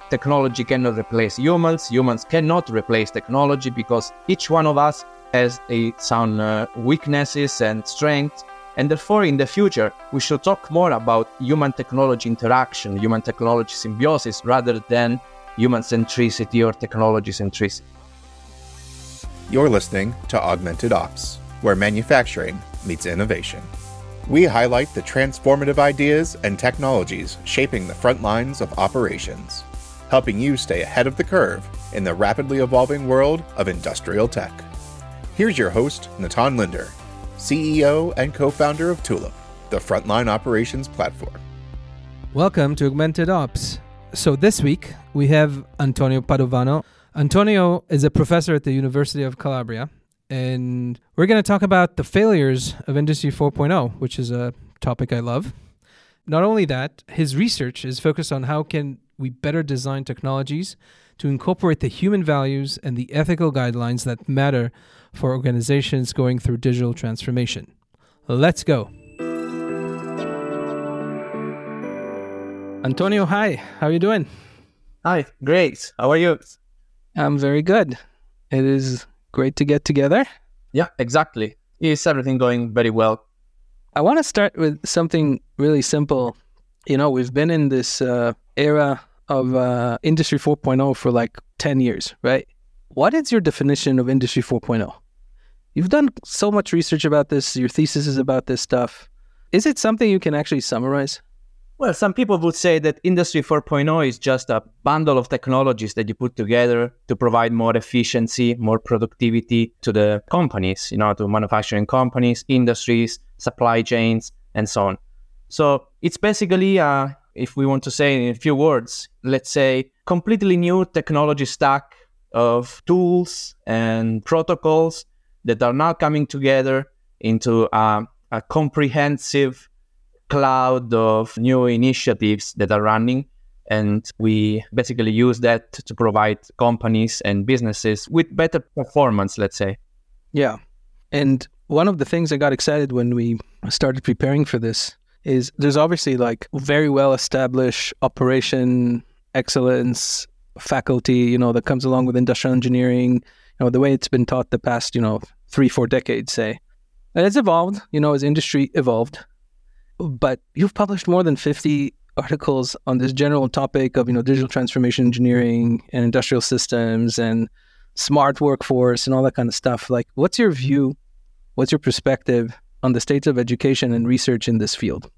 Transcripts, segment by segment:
technology cannot replace humans. Humans cannot replace technology because each one of us has some weaknesses and strengths. And therefore, in the future, we should talk more about human-technology interaction, human-technology symbiosis, rather than human centricity or technology centricity. You're listening to Augmented Ops, where manufacturing meets innovation. We highlight the transformative ideas and technologies shaping the front lines of operations, helping you stay ahead of the curve in the rapidly evolving world of industrial tech. Here's your host, Natan Linder, CEO and co-founder of Tulip, the frontline operations platform. Welcome to Augmented Ops. So this week, we have Antonio Padovano. Antonio is a professor at the University of Calabria, and we're going to talk about the failures of Industry 4.0, which is a topic I love. Not only that, his research is focused on how can we better design technologies to incorporate the human values and the ethical guidelines that matter for organizations going through digital transformation. Let's go. Antonio, hi. How are you doing? Hi, great. How are you? I'm very good. It is great to get together. Yeah, exactly. Is everything going very well? I want to start with something really simple. You know, we've been in this era of Industry 4.0 for like 10 years, right? What is your definition of Industry 4.0? You've done so much research about this. Your thesis is about this stuff. Is it something you can actually summarize? Well, some people would say that Industry 4.0 is just a bundle of technologies that you put together to provide more efficiency, more productivity to the companies, to manufacturing companies, industries, supply chains, and so on. So it's basically, if we want to say in a few words, let's say completely new technology stack of tools and protocols that are now coming together into a comprehensive cloud of new initiatives that are running, and we basically use that to provide companies and businesses with better performance, let's say. Yeah. And one of the things I got excited when we started preparing for this is there's obviously like very well established operation excellence faculty, that comes along with industrial engineering, the way it's been taught the past, 3-4 decades, say. And it's evolved, as industry evolved. But you've published more than 50 articles on this general topic of, digital transformation engineering and industrial systems and smart workforce and all that kind of stuff. Like, what's your view? What's your perspective on the state of education and research in this field?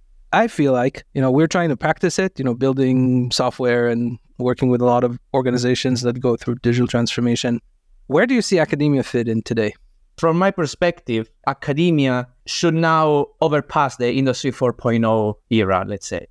I feel like, we're trying to practice it, building software and working with a lot of organizations that go through digital transformation. Where do you see academia fit in today? From my perspective, academia should now overpass the Industry 4.0 era, let's say.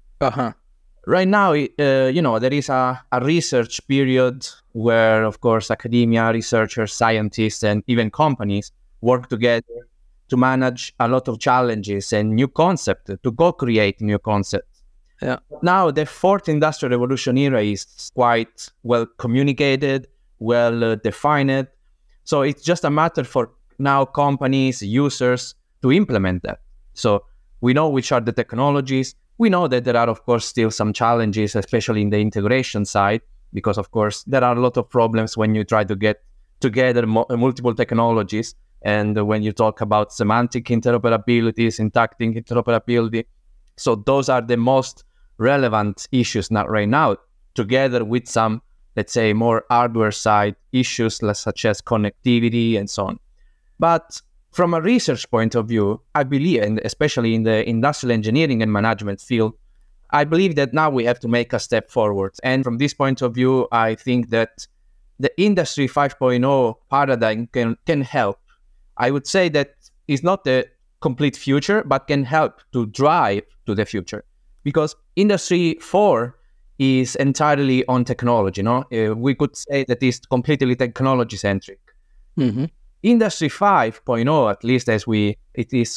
Right now, there is a research period where, of course, academia, researchers, scientists, and even companies work together to manage a lot of challenges and new concepts, to co-create new concepts. Yeah. Now, the fourth industrial revolution era is quite well communicated, well defined. So it's just a matter for now companies, users to implement that. So we know which are the technologies. We know that there are, of course, still some challenges, especially in the integration side, because, of course, there are a lot of problems when you try to get together multiple technologies. And when you talk about semantic interoperability, syntactic interoperability. So those are the most relevant issues not right now, together with some, let's say, more hardware side issues, such as connectivity and so on. But from a research point of view, I believe, and especially in the industrial engineering and management field, I believe that now we have to make a step forward. And from this point of view, I think that the Industry 5.0 paradigm can help. I would say that it's not the complete future, but can help to drive to the future. Because Industry 4 is entirely on technology, we could say that it's completely technology-centric. Mm-hmm. Industry 5.0, at least as it is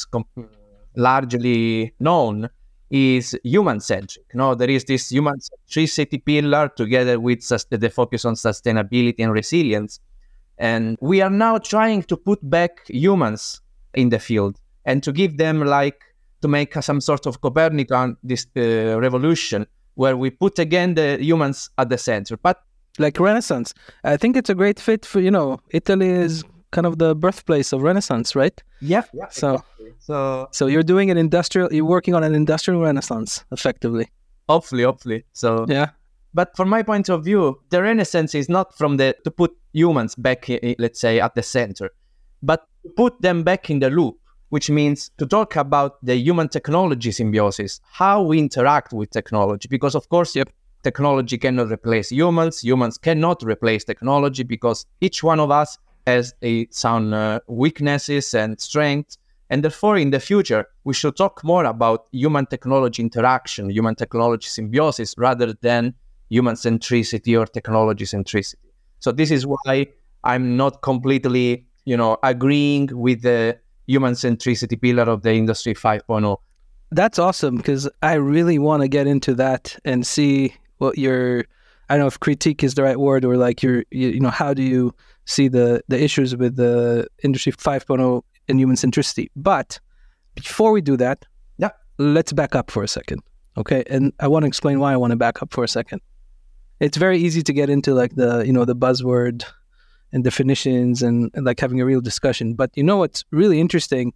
largely known, is human-centric. There is this human centricity pillar together with the focus on sustainability and resilience. And we are now trying to put back humans in the field and to give them to make some sort of Copernican revolution where we put again the humans at the center. But like Renaissance, I think it's a great fit for, Italy is kind of the birthplace of Renaissance, right? yeah. So, So so you're doing you're working on an industrial Renaissance, effectively. hopefully. So Yeah. but from my point of view, the Renaissance is not to put humans back, let's say, at the center, but to put them back in the loop, which means to talk about the human technology symbiosis, how we interact with technology. Because, of course, technology cannot replace humans. Humans cannot replace technology because each one of us has some weaknesses and strengths. And therefore, in the future, we should talk more about human-technology interaction, human-technology symbiosis, rather than human centricity or technology centricity. So this is why I'm not completely, agreeing with the human centricity pillar of the Industry 5.0. That's awesome, because I really want to get into that and see what I don't know if critique is the right word, or like how do you see the issues with the Industry 5.0 and human centricity. But before we do that, let's back up for a second. Okay. And I want to explain why I want to back up for a second. It's very easy to get into like the buzzword and definitions and like having a real discussion. But what's really interesting?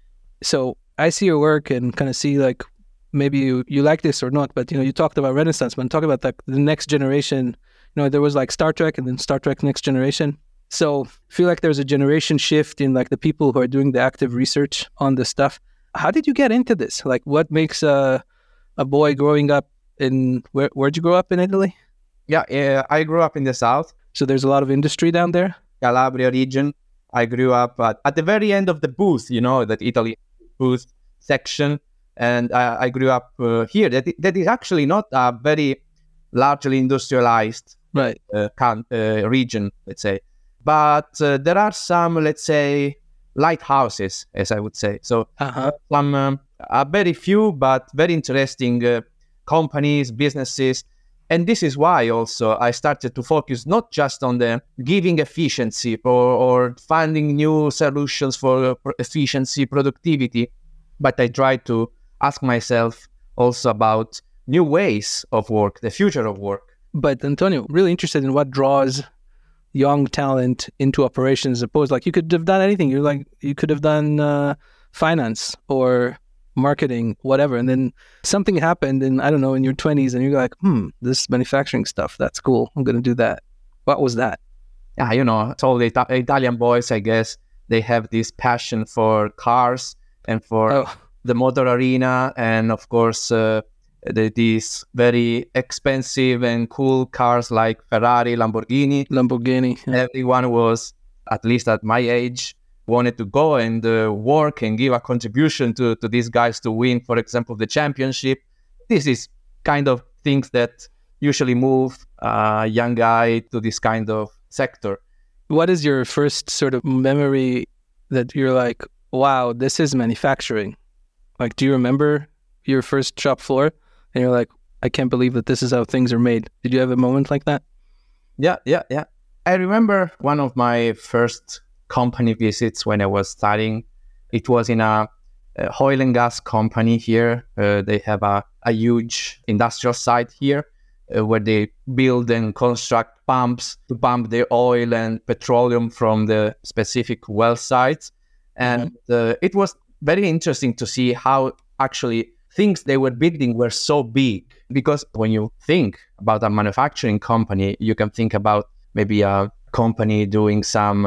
So I see your work and kind of see like, maybe you like this or not, but you talked about Renaissance, but talk about like the next generation. There was like Star Trek and then Star Trek Next Generation. So I feel like there's a generation shift in like the people who are doing the active research on this stuff. How did you get into this? Like what makes a boy growing up where'd you grow up in Italy? Yeah, I grew up in the south. So there's a lot of industry down there? Calabria region. I grew up at the very end of the booth, that Italy booth section. And I grew up here. That is actually not a very largely industrialized region, let's say. But there are some, let's say, lighthouses, as I would say. So some very few, but very interesting companies, businesses. And this is why also I started to focus not just on the giving efficiency or finding new solutions for efficiency, productivity, but I tried to ask myself also about new ways of work, the future of work. But Antonio, really interested in what draws young talent into operations, opposed like you could have done anything. You could have done finance or marketing, whatever. And then something happened in your 20s and you're like, this manufacturing stuff, that's cool. I'm going to do that. What was that? Yeah, it's all the Italian boys, I guess. They have this passion for cars and for the motor arena. And of course, these very expensive and cool cars like Ferrari, Lamborghini. Yeah. Everyone was, at least at my age, wanted to go and work and give a contribution to these guys to win, for example, the championship. This is kind of things that usually move a young guy to this kind of sector. What is your first sort of memory that you're like, wow, this is manufacturing? Like, do you remember your first shop floor? And you're like, I can't believe that this is how things are made. Did you have a moment like that? Yeah. I remember one of my first company visits when I was studying. It was in a oil and gas company here. They have a huge industrial site here where they build and construct pumps to pump the oil and petroleum from the specific well sites. And it was very interesting to see how actually things they were building were so big. Because when you think about a manufacturing company, you can think about maybe a company doing some,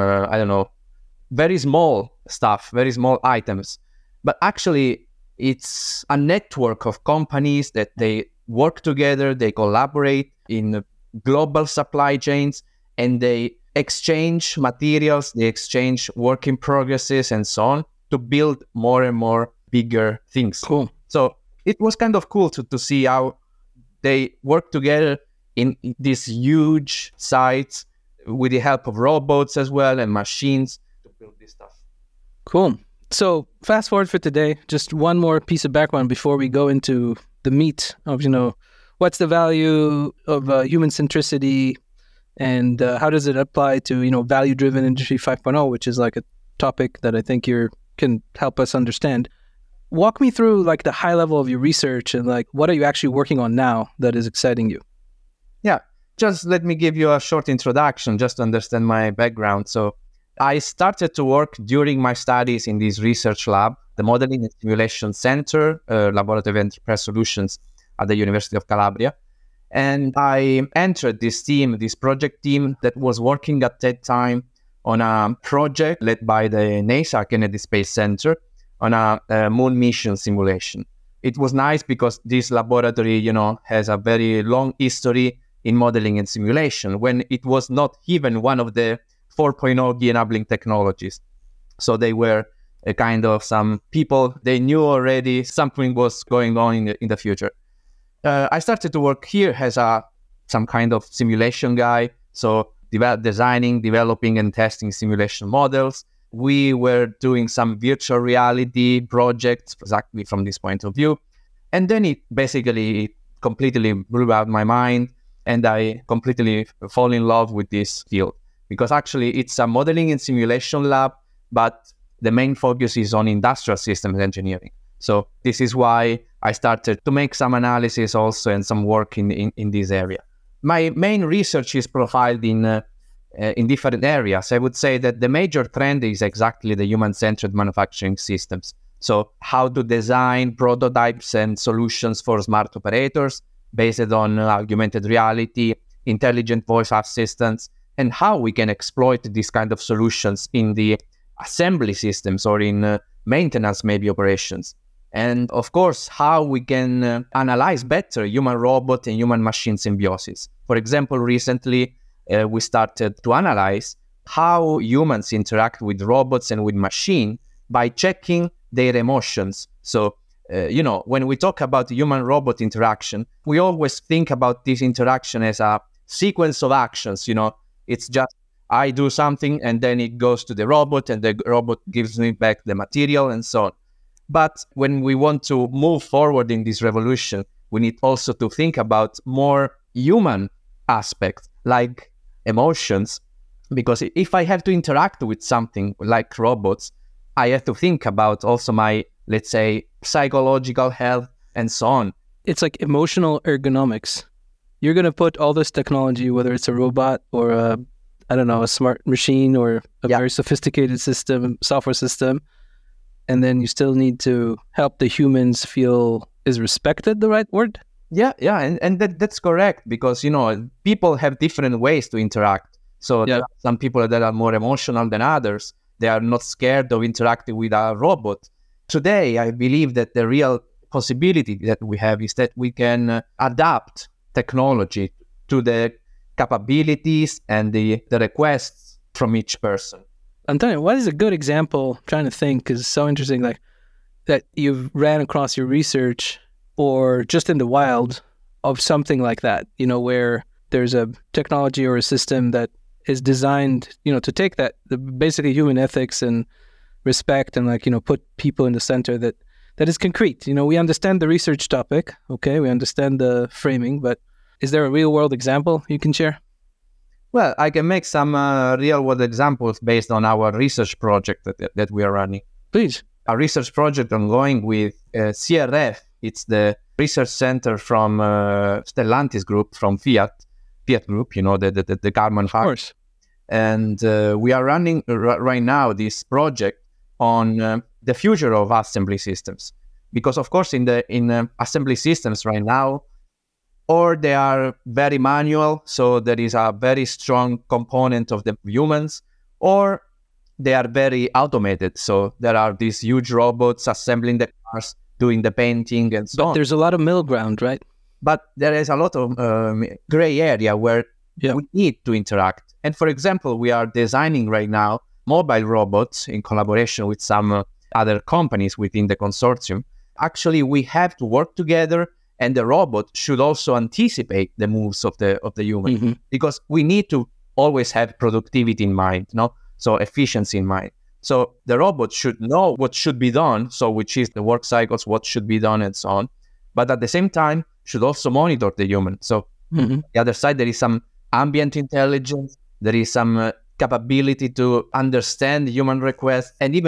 very small stuff, very small items. But actually, it's a network of companies that they work together, they collaborate in global supply chains, and they exchange materials, they exchange work in progresses and so on to build more and more bigger things. Cool. So it was kind of cool to see how they work together in these huge sites with the help of robots as well and machines to build this stuff. Cool. So fast forward for today, just one more piece of background before we go into the meat of, what's the value of human centricity and how does it apply to, value-driven Industry 5.0, which is like a topic that I think you can help us understand. walk me through like the high level of your research and like what are you actually working on now that is exciting you? Yeah, just let me give you a short introduction just to understand my background. So I started to work during my studies in this research lab, the Modeling and Simulation Center, Laboratory of Enterprise Solutions at the University of Calabria. And I entered this team, this project team that was working at that time on a project led by the NASA Kennedy Space Center on a moon mission simulation. It was nice because this laboratory, has a very long history in modeling and simulation when it was not even one of the 4.0 enabling technologies. So they were a kind of some people, they knew already something was going on in the future. I started to work here as some kind of simulation guy. So designing, developing, and testing simulation models. We were doing some virtual reality projects exactly from this point of view. And then it basically completely blew out my mind. And I completely fall in love with this field because actually it's a modeling and simulation lab, but the main focus is on industrial systems engineering. So this is why I started to make some analysis also and some work in this area. My main research is profiled in different areas. I would say that the major trend is exactly the human-centered manufacturing systems. So how to design prototypes and solutions for smart operators based on augmented reality, intelligent voice assistants, and how we can exploit these kind of solutions in the assembly systems or in maintenance maybe operations. And of course, how we can analyze better human-robot and human-machine symbiosis. For example, recently, we started to analyze how humans interact with robots and with machine by checking their emotions. So, when we talk about human-robot interaction, we always think about this interaction as a sequence of actions. It's just I do something and then it goes to the robot and the robot gives me back the material and so on. But when we want to move forward in this revolution, we need also to think about more human aspects like emotions, because if I have to interact with something like robots, I have to think about also my, let's say, psychological health and so on. It's like emotional ergonomics. You're going to put all this technology, whether it's a robot or a smart machine or a very sophisticated software system, and then you still need to help the humans feel, is respected the right word? Yeah, and that's correct because, people have different ways to interact. So there are some people that are more emotional than others. They are not scared of interacting with a robot. Today, I believe that the real possibility that we have is that we can adapt technology to the capabilities and the requests from each person. Antonio, what is a good example? I'm trying to think because it's so interesting, like that you've ran across your research or just in the wild of something like that, where there's a technology or a system that is designed, to take that, the basically human ethics and respect and put people in the center that is concrete. We understand the research topic, okay? We understand the framing, but is there a real world example you can share? Well, I can make some real-world examples based on our research project that we are running. Please. A research project ongoing with CRF. It's the research center from Stellantis Group, from Fiat Group, the car manufacturer. Of course. And we are running right now this project on the future of assembly systems. Because, of course, in assembly systems right now, or they are very manual, so there is a very strong component of the humans, or they are very automated, so there are these huge robots assembling the cars, doing the painting and so on. But there's a lot of middle ground, right? But there is a lot of gray area where we need to interact. And for example, we are designing right now mobile robots in collaboration with some other companies within the consortium. Actually, we have to work together, and the robot should also anticipate the moves of the human, because we need to always have productivity in mind, so efficiency in mind. So the robot should know what should be done, so which is the work cycles, what should be done, and so on. But at the same time, should also monitor the human. So on the other side, there is some ambient intelligence, there is some capability to understand human requests, and even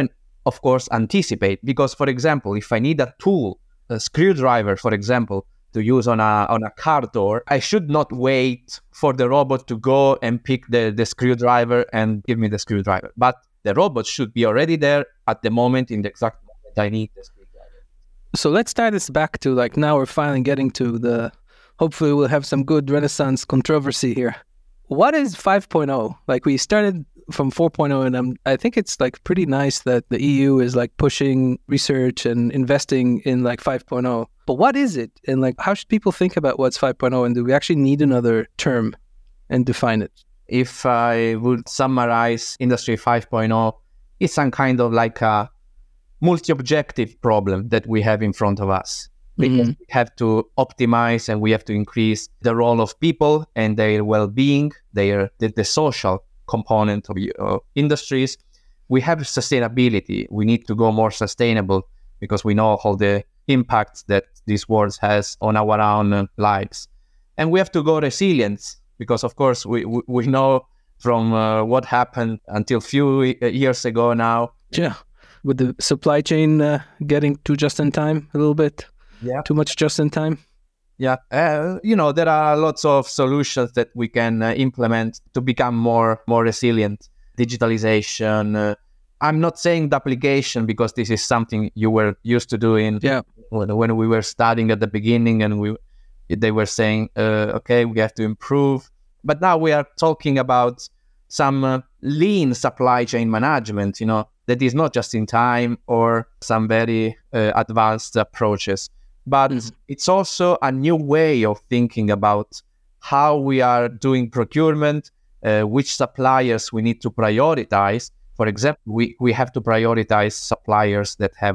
of course, anticipate. Because, for example, if I need a tool, a screwdriver, for example, to use on a car door, I should not wait for the robot to go and pick the screwdriver and give me the screwdriver. But the robot should be already there at the moment, in the exact moment I need the screwdriver. So let's tie this back to like now we're finally getting to hopefully we'll have some good Renaissance controversy here. What is 5.0? Like we started from 4.0 and I think it's like pretty nice that the EU is like pushing research and investing in like 5.0. But what is it? And like how should people think about what's 5.0 and do we actually need another term and define it? If I would summarize Industry 5.0, it's some kind of like a multi-objective problem that we have in front of us. Because we have to optimize and we have to increase the role of people and their well-being, the social component of industries. We have sustainability. We need to go more sustainable because we know all the impacts that this world has on our own lives. And we have to go resilience because, of course, we know from what happened until few years ago now. Yeah, with the supply chain getting too just in time a little bit. Yeah. Too much just in time. Yeah. There are lots of solutions that we can implement to become more resilient. Digitalization. I'm not saying duplication because this is something you were used to doing when we were studying at the beginning and they were saying, okay, we have to improve. But now we are talking about some lean supply chain management, that is not just in time or some very advanced approaches. But it's also a new way of thinking about how we are doing procurement, which suppliers we need to prioritize. For example, we have to prioritize suppliers that have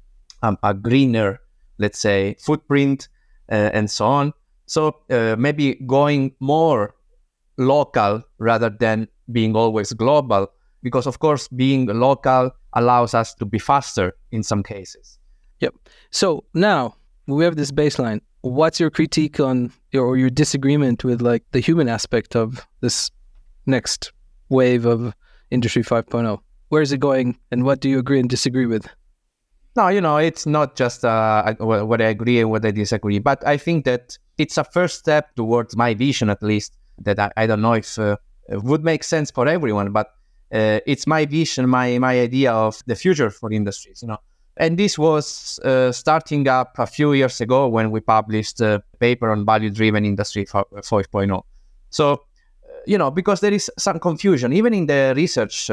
a greener, let's say, footprint and so on. So maybe going more local rather than being always global, because of course being local allows us to be faster in some cases. Yep. So now we have this baseline. What's your critique on or your disagreement with like the human aspect of this next wave of Industry 5.0? Where is it going and what do you agree and disagree with? No, it's not just what I agree and what I disagree, but I think that it's a first step towards my vision, at least, that I don't know if would make sense for everyone, but it's my vision, my idea of the future for industries, And this was starting up a few years ago when we published a paper on value-driven Industry 5.0. So, because there is some confusion, even in the research,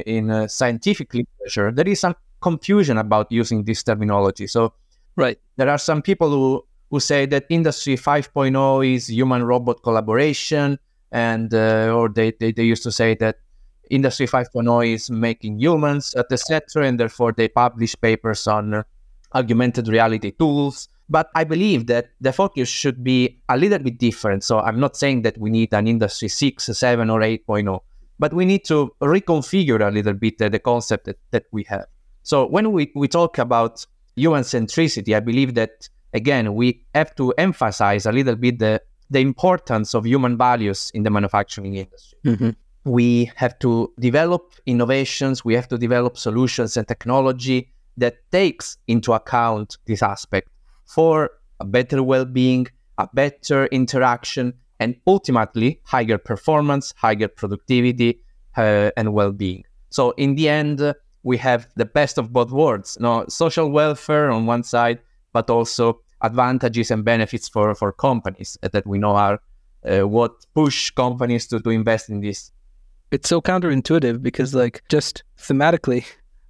in scientific literature, there is some confusion about using this terminology. So right, there are some people who say that Industry 5.0 is human-robot collaboration, and or they used to say that Industry 5.0 is making humans at the center, and therefore they publish papers on augmented reality tools. But I believe that the focus should be a little bit different. So I'm not saying that we need an Industry 6, 7, or 8.0, but we need to reconfigure a little bit the concept that we have. So when we talk about human centricity, I believe that, again, we have to emphasize a little bit the importance of human values in the manufacturing industry. Mm-hmm. We have to develop innovations, we have to develop solutions and technology that takes into account this aspect for a better well-being, a better interaction, and ultimately higher performance, higher productivity, and well-being. So in the end, we have the best of both worlds, social welfare on one side, but also advantages and benefits for companies that we know are what push companies to invest in this. It's so counterintuitive because, like, just thematically,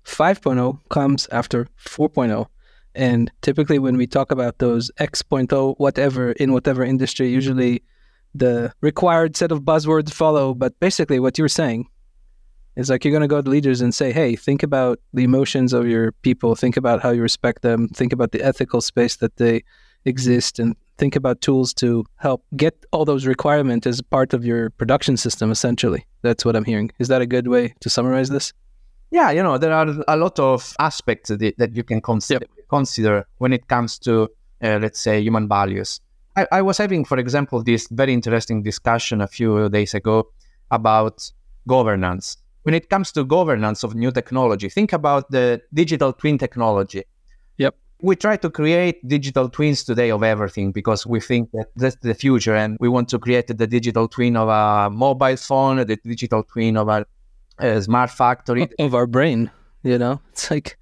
5.0 comes after 4.0. And typically when we talk about those X.0, whatever, in whatever industry, usually the required set of buzzwords follow. But basically what you're saying is like you're going to go to leaders and say, hey, think about the emotions of your people. Think about how you respect them. Think about the ethical space that they exist, and think about tools to help get all those requirements as part of your production system, essentially. That's what I'm hearing. Is that a good way to summarize this? Yeah, there are a lot of aspects that you can consider when it comes to, let's say, human values. I was having, for example, this very interesting discussion a few days ago about governance. when it comes to governance of new technology, think about the digital twin technology. Yep. We try to create digital twins today of everything because we think that that's the future, and we want to create the digital twin of a mobile phone, the digital twin of a smart factory. Of our brain, It's like...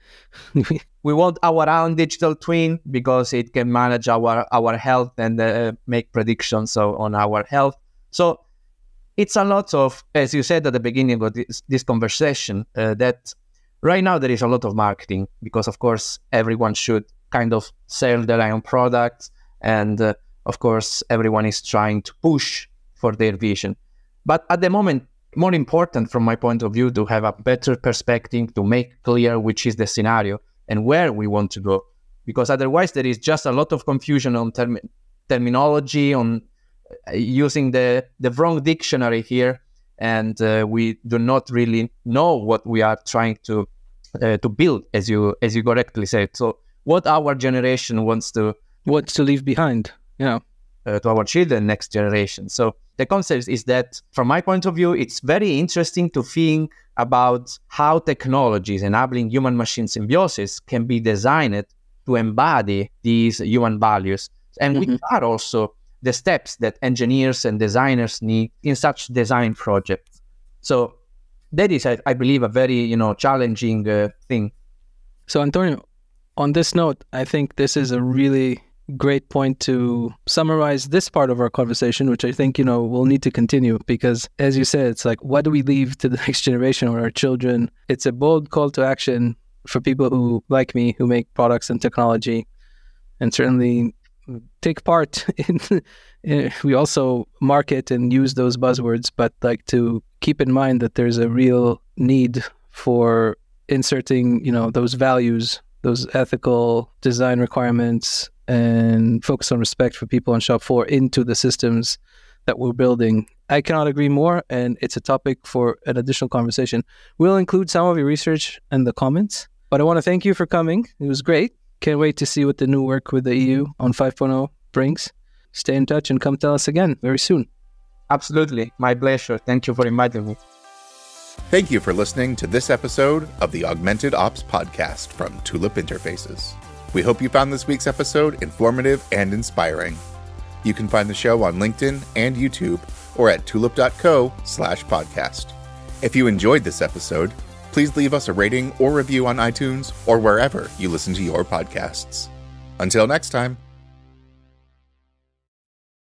We want our own digital twin because it can manage our health and make predictions on our health. So it's a lot of, as you said at the beginning of this conversation, that right now there is a lot of marketing because, of course, everyone should kind of sell their own products. And, of course, everyone is trying to push for their vision. But at the moment, more important from my point of view, to have a better perspective, to make clear which is the scenario and where we want to go. Because otherwise there is just a lot of confusion on terminology, on using the wrong dictionary here, and we do not really know what we are trying to build, as you correctly said. So what our generation wants to leave behind, to our children, next generation. So the concept is that, from my point of view, it's very interesting to think about how technologies enabling human-machine symbiosis can be designed to embody these human values. And which are also the steps that engineers and designers need in such design projects. So that is, I believe, a very, challenging thing. So, Antonio, on this note, I think this is a really great point to summarize this part of our conversation, which I think, we'll need to continue because, as you said, it's like, what do we leave to the next generation or our children? It's a bold call to action for people who, like me, who make products and technology, and certainly take part in, we also market and use those buzzwords, but like to keep in mind that there's a real need for inserting, those values, those ethical design requirements, and focus on respect for people on shop floor into the systems that we're building. I cannot agree more, and it's a topic for an additional conversation. We'll include some of your research in the comments, but I want to thank you for coming. It was great. Can't wait to see what the new work with the EU on 5.0 brings. Stay in touch and come tell us again very soon. Absolutely. My pleasure. Thank you for inviting me. Thank you for listening to this episode of the Augmented Ops podcast from Tulip Interfaces. We hope you found this week's episode informative and inspiring. You can find the show on LinkedIn and YouTube or at tulip.co/podcast. If you enjoyed this episode, please leave us a rating or review on iTunes or wherever you listen to your podcasts. Until next time.